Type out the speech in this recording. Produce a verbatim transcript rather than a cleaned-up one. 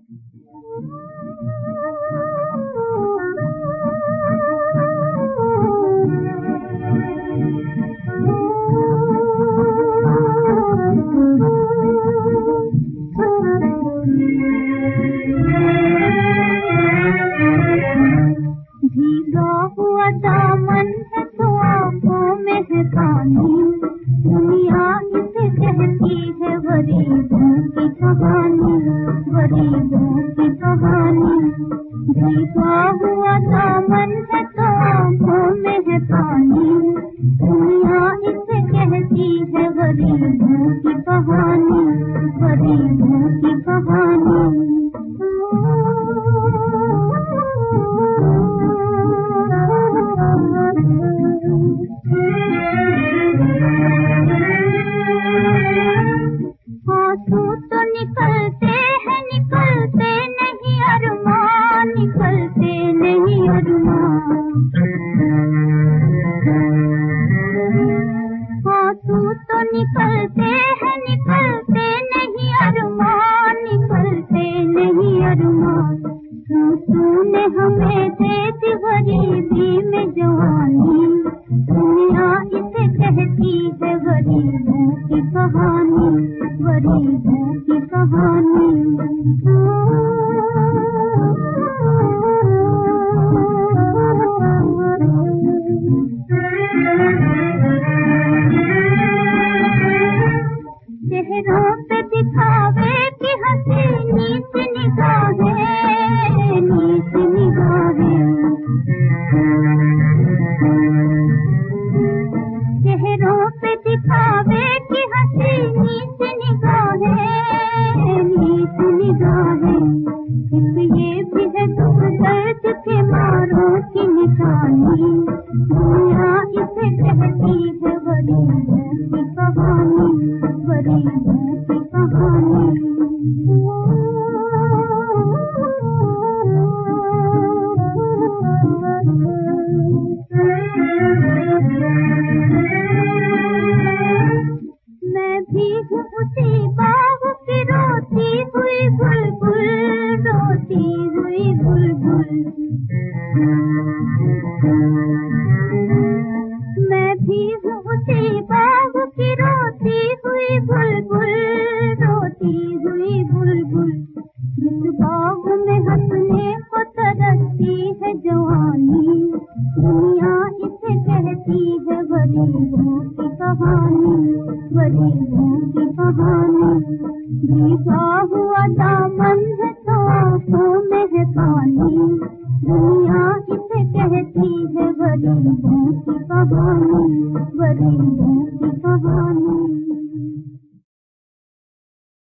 भीगा हुआ दामन है तो आंखों में है पानी, दुनिया इसे कहती है गरीबों की कहानी, गरीबों की कहानी। भीगा हुआ दामन है तो आंखों में है पानी, दुनिया इसे कहती है गरीबों की कहानी, गरीबों की कहानी। आंसू तो निकलते हैं, निकलते नहीं अरमान, निकलते नहीं अरमान। आंसू तो निकलते हैं, निकलते नहीं अरमान, निकलते नहीं अरमान। तूने हमें दे दी गरीबी में जवानी, दुनिया इसे कहती है गरीबों की कहानी, गरीबों की कहानी। चेहरों पे दिखावे की हंसी नीच निगाहें, नीच निगाहें। चेहरों पे दिखावे की हंसी नीच निगाहें, नीच निगाहें। एक ये भी है दुख दर्द के मारों की निशानी, दुनिया इसे कहती है गरीबों की कहानी, गरीबों की कहानी। मैं भी हूँ उसी बाग की रोती हुई बुलबुल, रोती हुई बुलबुल। मैं भी हूँ उसी बाग की रोती हुई बुलबुल, रोती हुई बुलबुल। जिस बाग में हंसने को तरसती है जवानी, दुनिया इसे कहती है गरीबों की कहानी, गरीबों की कहानी। भीगा हुआ दामन है तो आंखों में है पानी, दुनिया इसे कहती है गरीबों की कहानी, गरीबों की कहानी।